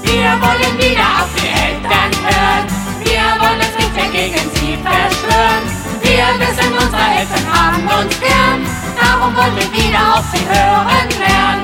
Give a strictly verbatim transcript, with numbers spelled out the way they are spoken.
Wir wollen wieder auf die Eltern hören. Wir wollen uns nicht mehr gegen sie verschwören. Wir wissen, unsere Eltern haben uns gern. Darum wollen wir wieder auf sie hören lernen.